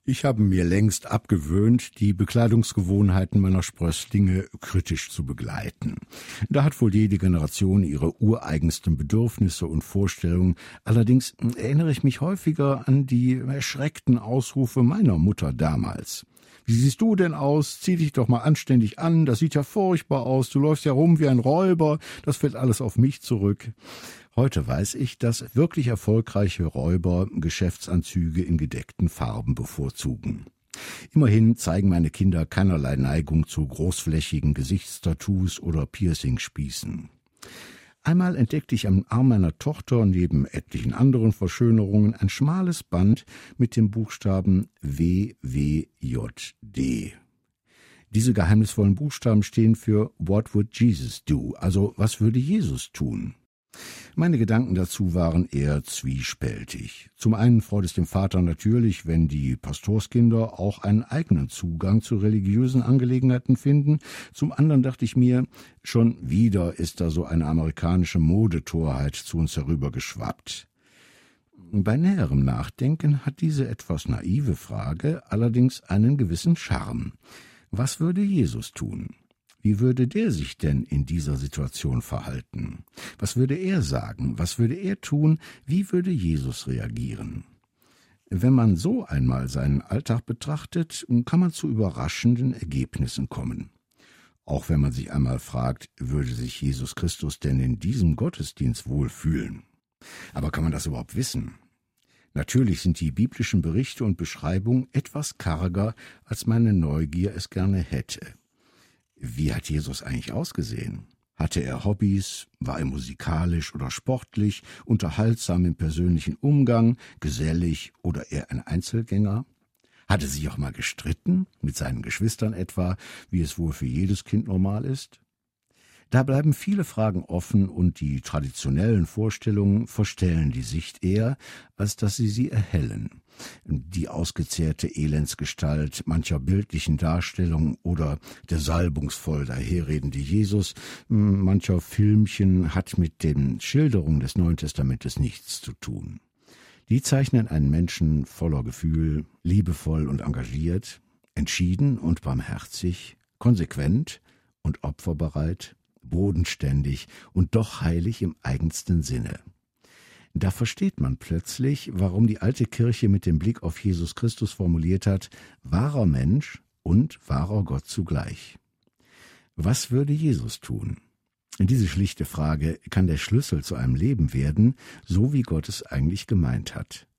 Ich habe mir längst abgewöhnt, die Bekleidungsgewohnheiten meiner Sprösslinge kritisch zu begleiten. Da hat wohl jede Generation ihre ureigensten Bedürfnisse und Vorstellungen. Allerdings erinnere ich mich häufiger an die erschreckten Ausrufe meiner Mutter damals. Wie siehst du denn aus? Zieh dich doch mal anständig an, das sieht ja furchtbar aus, du läufst ja rum wie ein Räuber, das fällt alles auf mich zurück. Heute weiß ich, dass wirklich erfolgreiche Räuber Geschäftsanzüge in gedeckten Farben bevorzugen. Immerhin zeigen meine Kinder keinerlei Neigung zu großflächigen Gesichtstattoos oder Piercingspießen. Einmal entdeckte ich am Arm meiner Tochter neben etlichen anderen Verschönerungen ein schmales Band mit dem Buchstaben WWJD. Diese geheimnisvollen Buchstaben stehen für What would Jesus do? Also was würde Jesus tun? Meine Gedanken dazu waren eher zwiespältig. Zum einen freut es den Vater natürlich, wenn die Pastorskinder auch einen eigenen Zugang zu religiösen Angelegenheiten finden. Zum anderen dachte ich mir, schon wieder ist da so eine amerikanische Modetorheit zu uns herübergeschwappt. Bei näherem Nachdenken hat diese etwas naive Frage allerdings einen gewissen Charme. Was würde Jesus tun? Wie würde der sich denn in dieser Situation verhalten? Was würde er sagen? Was würde er tun? Wie würde Jesus reagieren? Wenn man so einmal seinen Alltag betrachtet, kann man zu überraschenden Ergebnissen kommen. Auch wenn man sich einmal fragt, würde sich Jesus Christus denn in diesem Gottesdienst wohl fühlen? Aber kann man das überhaupt wissen? Natürlich sind die biblischen Berichte und Beschreibungen etwas karger, als meine Neugier es gerne hätte. Wie hat Jesus eigentlich ausgesehen? Hatte er Hobbys? War er musikalisch oder sportlich, unterhaltsam im persönlichen Umgang, gesellig oder eher ein Einzelgänger? Hatte sich auch mal gestritten, mit seinen Geschwistern etwa, wie es wohl für jedes Kind normal ist? Da bleiben viele Fragen offen und die traditionellen Vorstellungen verstellen die Sicht eher, als dass sie erhellen. Die ausgezehrte Elendsgestalt mancher bildlichen Darstellung oder der salbungsvoll daherredende Jesus mancher Filmchen hat mit den Schilderungen des Neuen Testamentes nichts zu tun. Die zeichnen einen Menschen voller Gefühl, liebevoll und engagiert, entschieden und barmherzig, konsequent und opferbereit, bodenständig und doch heilig im eigensten Sinne. Da versteht man plötzlich, warum die alte Kirche mit dem Blick auf Jesus Christus formuliert hat, wahrer Mensch und wahrer Gott zugleich. Was würde Jesus tun? Diese schlichte Frage kann der Schlüssel zu einem Leben werden, so wie Gott es eigentlich gemeint hat.